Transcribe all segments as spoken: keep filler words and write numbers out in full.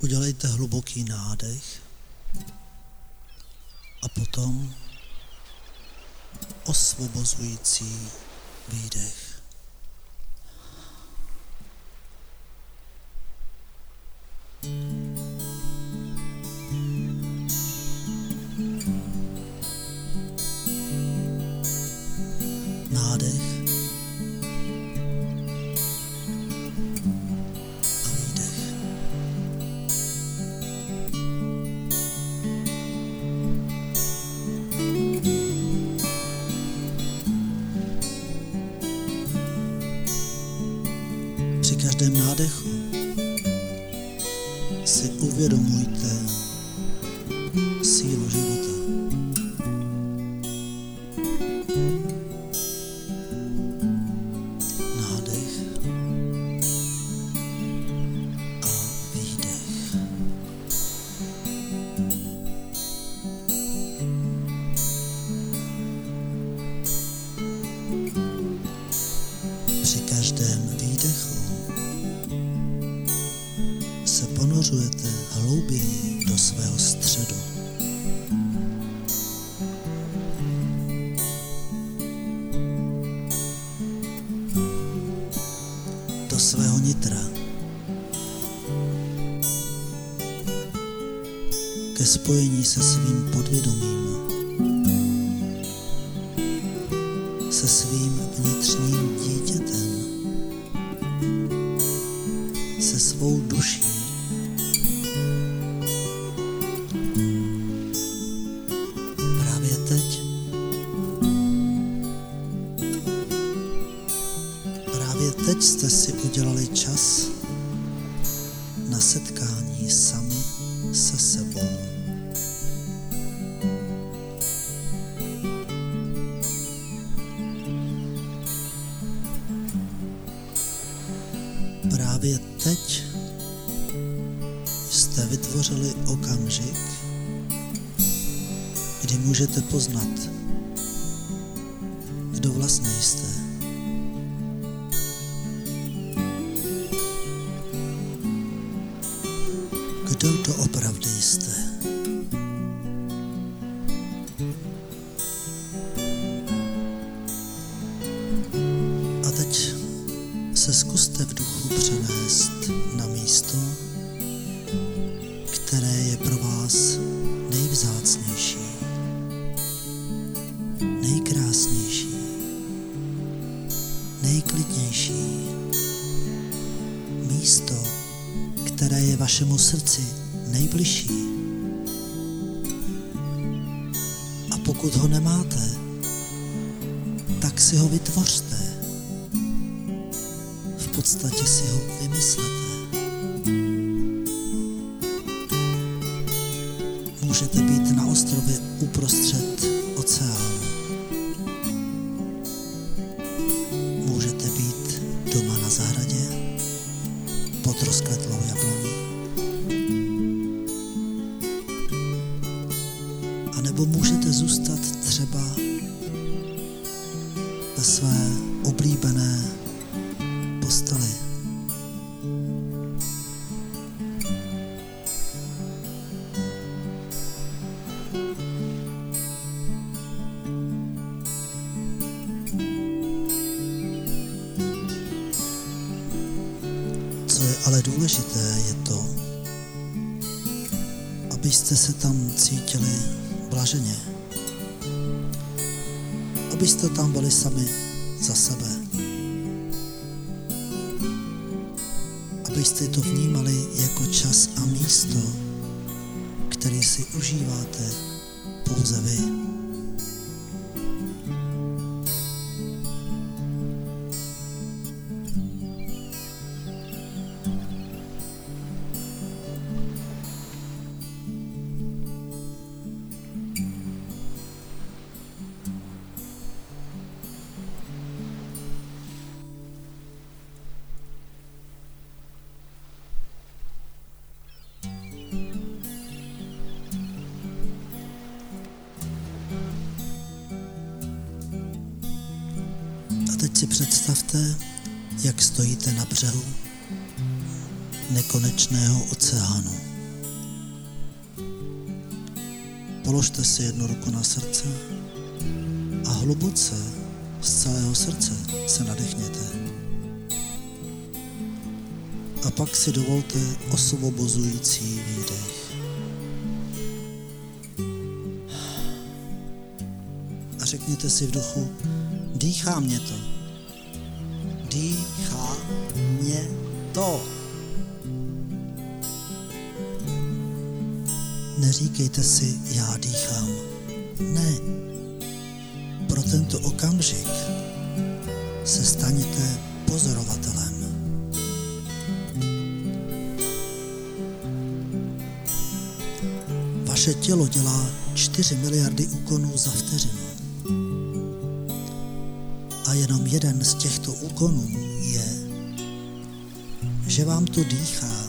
Udělejte hluboký nádech a potom osvobozující výdech. Nádech a výdech. Při každém nádechu si uvědomujte sílu života. Nádech a výdech. Při každém výdechu se ponořujete hlouběji do svého středu. Do svého nitra. Ke spojení se svým podvědomím. Se svým vnitřním dítětem. Se svou duší. Právě teď. Právě teď jste si udělali čas na setkání sami se sebou. Právě teď jste vytvořili okamžik, kdy můžete poznat, kdo vlastně jste. Kdo doopravdy jste. A teď se zkuste v duchu přenést na místo, které je pro vás nejvzácnější, nejkrásnější, nejklidnější. Místo, které je vašemu srdci nejbližší. A pokud ho nemáte, tak si ho vytvořte. V podstatě si ho vymyslete. Můžete být na ostrově uprostřed oceánu. Můžete být doma na zahradě pod rozkvetlou jabloní. A nebo můžete zůstat třeba ve své oblíbené posteli. Co je ale důležité, je to, abyste se tam cítili blaženě. Abyste tam byli sami za sebe. Abyste to vnímali jako čas a místo, který si užíváte pouze vy. Teď si představte, jak stojíte na břehu nekonečného oceánu. Položte si jednu ruku na srdce a hluboce z celého srdce se nadechněte. A pak si dovolte osvobozující výdech. A řekněte si v duchu, dýchá mě to. Dýchá mě to. Neříkejte si, já dýchám. Ne. Pro tento okamžik se staněte pozorovatelem. Vaše tělo dělá čtyři miliardy úkonů za vteřinu. A jenom jeden z těchto úkonů je, že vám to dýchá.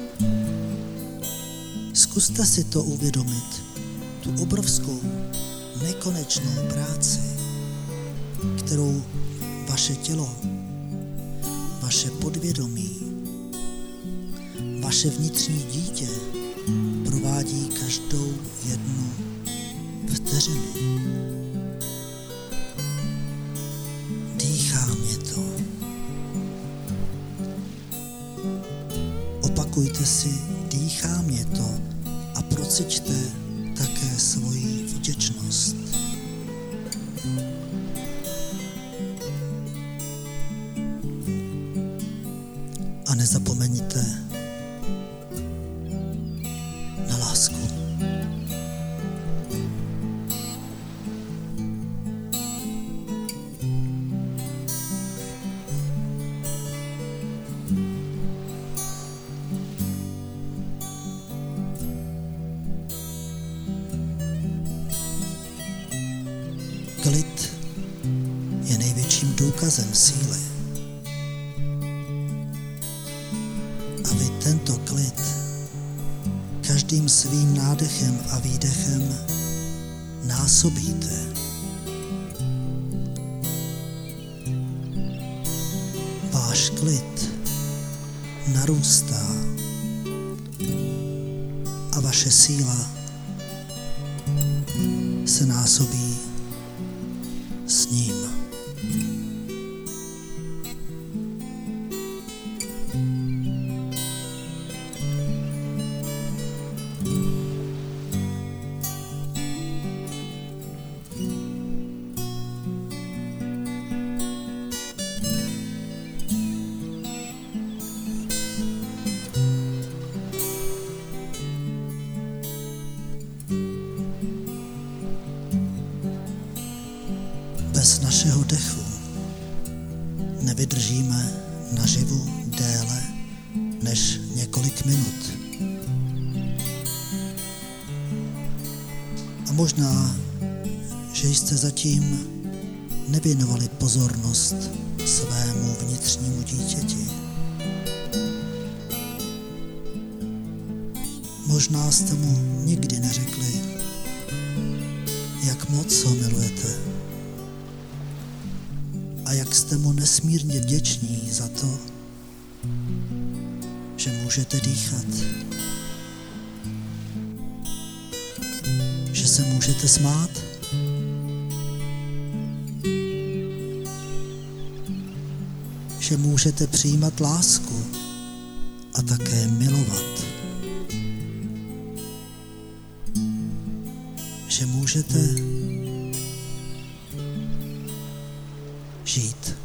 Zkuste si to uvědomit, tu obrovskou, nekonečnou práci, kterou vaše tělo, vaše podvědomí, vaše vnitřní dítě provádí každou jednu vteřinu. Dýchá mě to. Opakujte si, dýchá mě to a prociťte také svoji vděčnost. A nezapomeňte na lásku. Klid je největším důkazem síly. A vy tento klid každým svým nádechem a výdechem násobíte. Váš klid narůstá a vaše síla se násobí s ním. Bez našeho dechu nevydržíme naživu déle než několik minut. A možná, že jste zatím nevěnovali pozornost svému vnitřnímu dítěti. Možná jste mu nikdy neřekli, jak moc ho milujete. A jak jste mu nesmírně vděční za to, že můžete dýchat, že se můžete smát, že můžete přijímat lásku a také milovat, že můžete žít.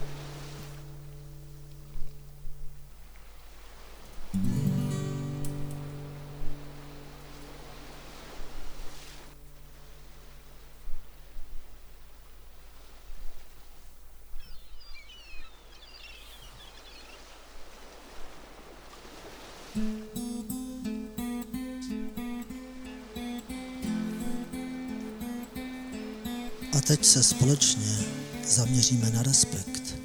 A teď se společně zaměříme na respekt.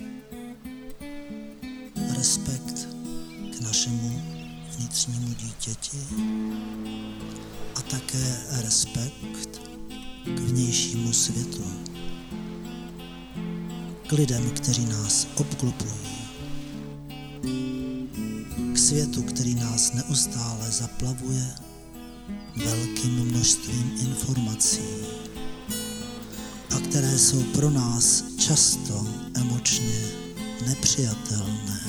Respekt k našemu vnitřnímu dítěti a také respekt k vnějšímu světu. K lidem, kteří nás obklopují. K světu, který nás neustále zaplavuje velkým množstvím informací a které jsou pro nás často emočně nepřijatelné.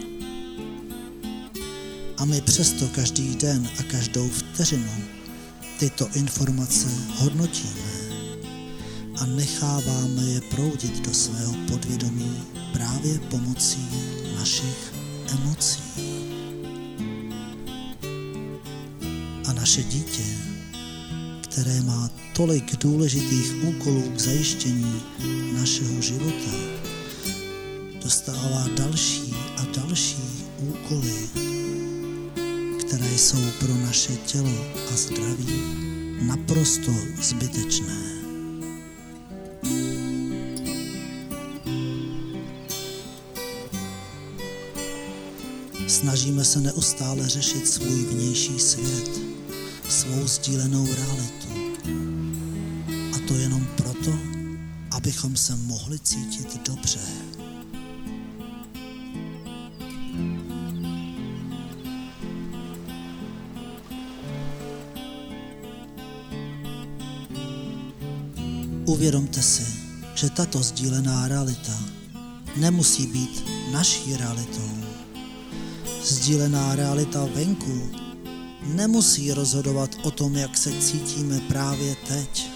A my přesto každý den a každou vteřinu tyto informace hodnotíme a necháváme je proudit do svého podvědomí právě pomocí našich emocí. A naše dítě, které má tolik důležitých úkolů k zajištění našeho života, dostává další a další úkoly, které jsou pro naše tělo a zdraví naprosto zbytečné. Snažíme se neustále řešit svůj vnější svět, svou sdílenou realitu. A to jenom proto, abychom se mohli cítit dobře. Uvědomte si, že tato sdílená realita nemusí být naší realitou. Sdílená realita venku nemusí rozhodovat o tom, jak se cítíme právě teď.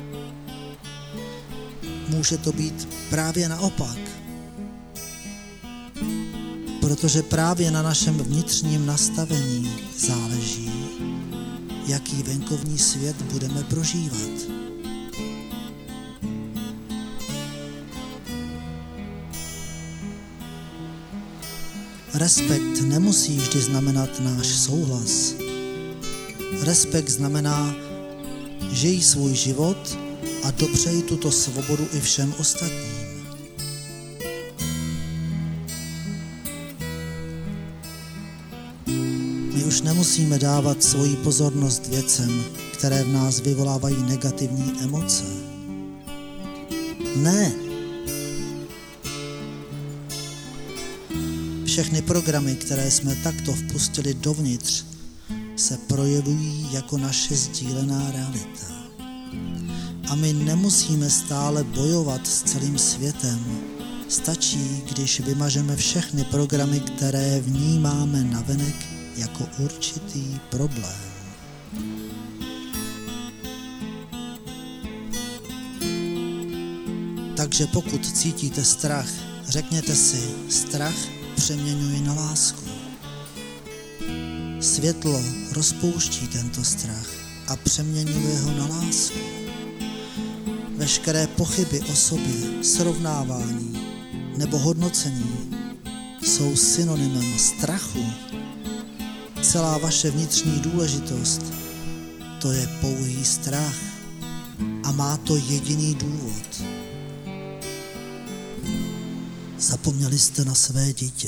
Může to být právě naopak. Protože právě na našem vnitřním nastavení záleží, jaký venkovní svět budeme prožívat. Respekt nemusí vždy znamenat náš souhlas. Respekt znamená, žij svůj život a dopřej tuto svobodu i všem ostatním. My už nemusíme dávat svoji pozornost věcem, které v nás vyvolávají negativní emoce. Ne. Všechny programy, které jsme takto vpustili dovnitř, se projevují jako naše sdílená realita. A my nemusíme stále bojovat s celým světem. Stačí, když vymažeme všechny programy, které vnímáme navenek jako určitý problém. Takže pokud cítíte strach, řekněte si, strach přeměňuji na lásku. Světlo rozpouští tento strach a přeměňuje ho na lásku. Veškeré pochyby o sobě, srovnávání nebo hodnocení jsou synonymem strachu. Celá vaše vnitřní důležitost, to je pouhý strach a má to jediný důvod. Zapomněli jste na své dítě.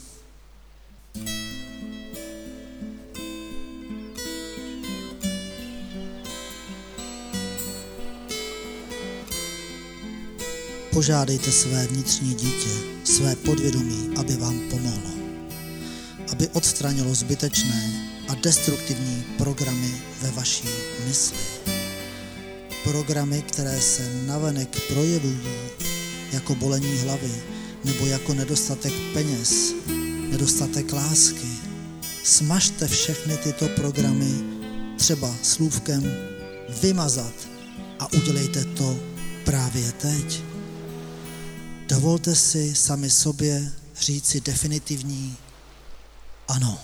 Požádejte své vnitřní dítě, své podvědomí, aby vám pomohlo. Aby odstranilo zbytečné a destruktivní programy ve vaší mysli. Programy, které se navenek projevují jako bolení hlavy, nebo jako nedostatek peněz, nedostatek lásky. Smažte všechny tyto programy třeba slůvkem vymazat a udělejte to právě teď. Dovolte si sami sobě říci definitivní ano.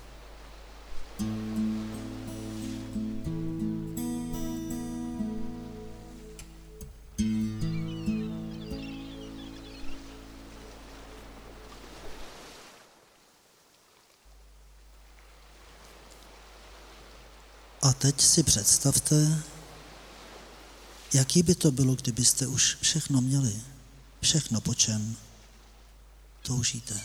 A teď si představte, jaký by to bylo, kdybyste už všechno měli, všechno, po čem toužíte.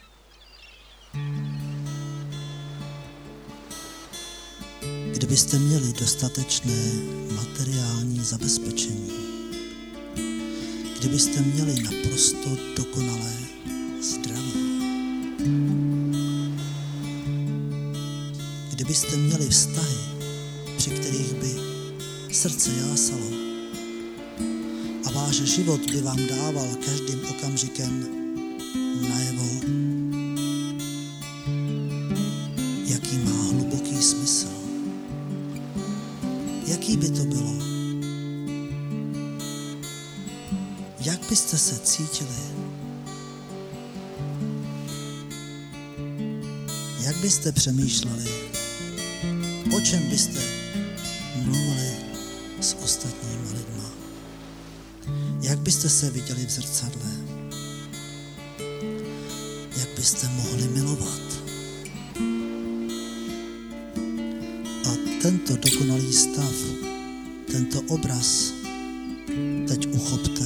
Kdybyste měli dostatečné materiální zabezpečení, kdybyste měli naprosto dokonalé zdraví, kdybyste měli vztahy, při kterých by srdce jásalo a váš život by vám dával každým okamžikem najevo, jaký má hluboký smysl. Jaký by to bylo? Jak byste se cítili? Jak byste přemýšleli? O čem byste mluvili s ostatními lidma? Jak byste se viděli v zrcadle? Jak byste mohli milovat? A tento dokonalý stav, tento obraz teď uchopte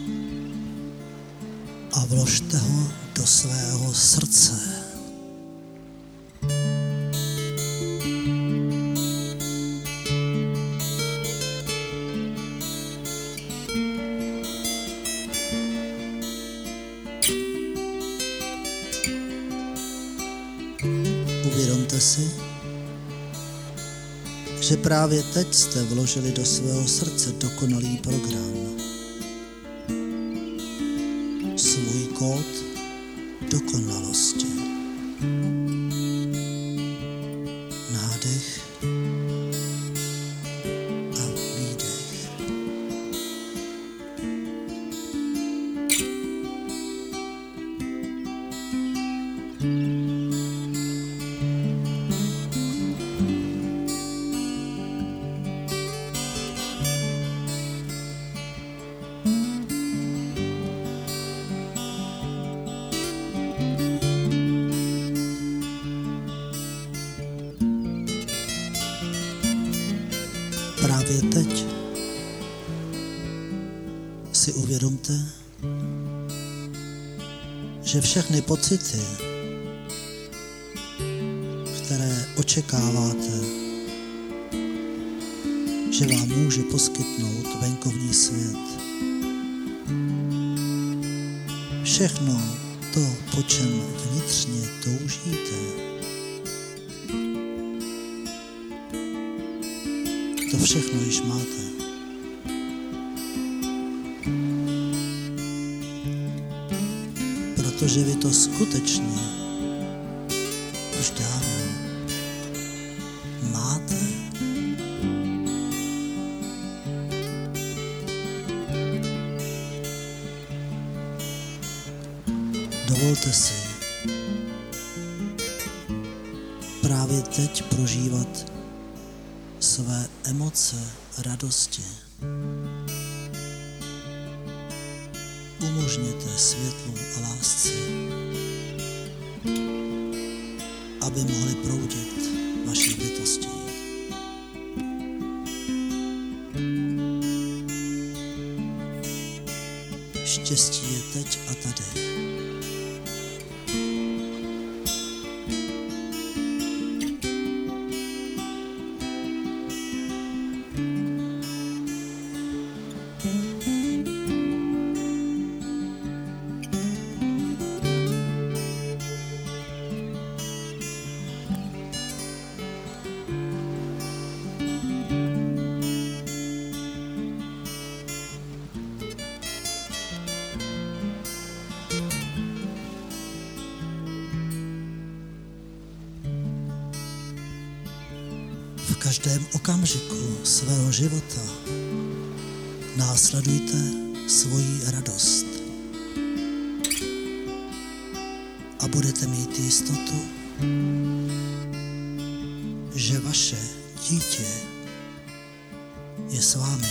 a vložte ho do svého srdce. Uvědomte si, že právě teď jste vložili do svého srdce dokonalý program. Svůj kód dokonalosti. Nádech a výdech. Právě teď si uvědomte, že všechny pocity, které očekáváte, že vám může poskytnout venkovní svět, všechno to, po čem vnitřně toužíte, to všechno již máte. Protože vy to skutečně už dávno máte. Dovolte si právě teď prožívat své emoce radosti. Umožněte světlu a lásce, aby mohly proudit vaší bytostí. Štěstí je teď a tady. V každém okamžiku svého života následujte svoji radost a budete mít jistotu, že vaše dítě je s vámi.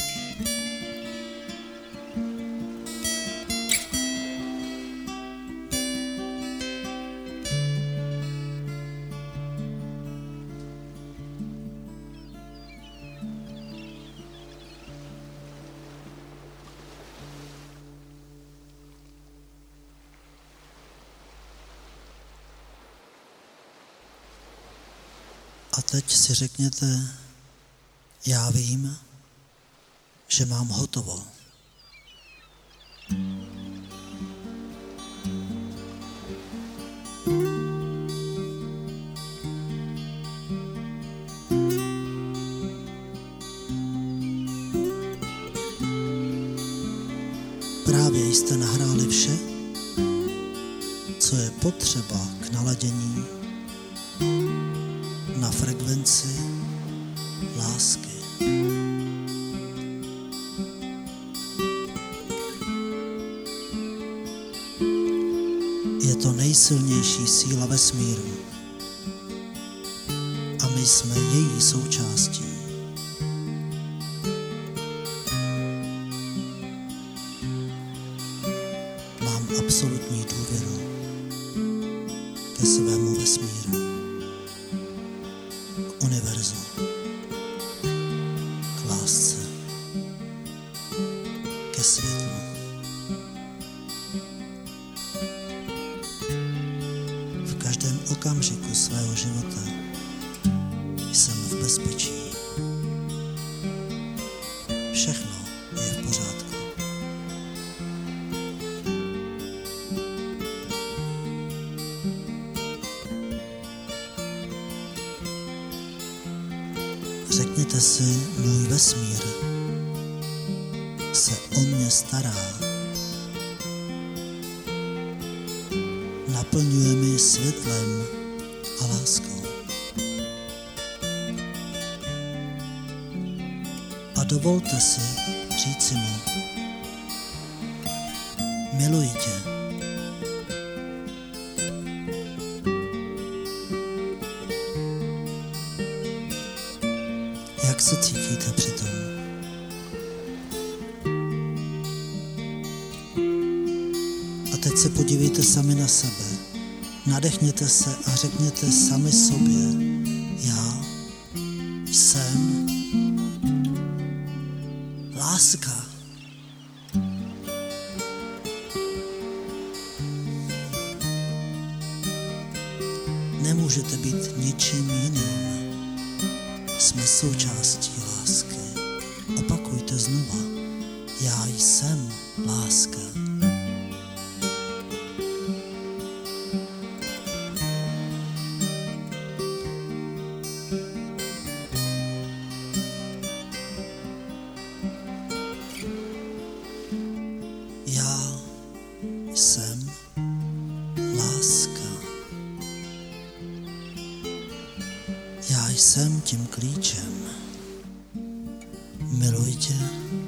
A teď si řekněte, já vím, že mám hotovo. hlavě jste nahráli vše, co je potřeba k naladění na frekvenci lásky. Je to nejsilnější síla vesmíru a my jsme její součástí. Mám absolutní důvěru ke svému vesmíru, k univerzu, k lásce, ke světlu. V každém okamžiku svého života jsem v bezpečí. Všechno je v pořádku. Řekněte si, můj vesmír se o mě stará. Naplňuje mi světlem a láskou. A dovolte si říci mu, miluji tě. Jak se cítíte přitom? A teď se podívejte sami na sebe. Nadechněte se a řekněte sami sobě, já jsem láska. Nemůžete být ničím jiným. Jsme součástí lásky. Opakujte znova. Já jsem láska. Já jsem láska. Já jsem tím klíčem. Miluji tě.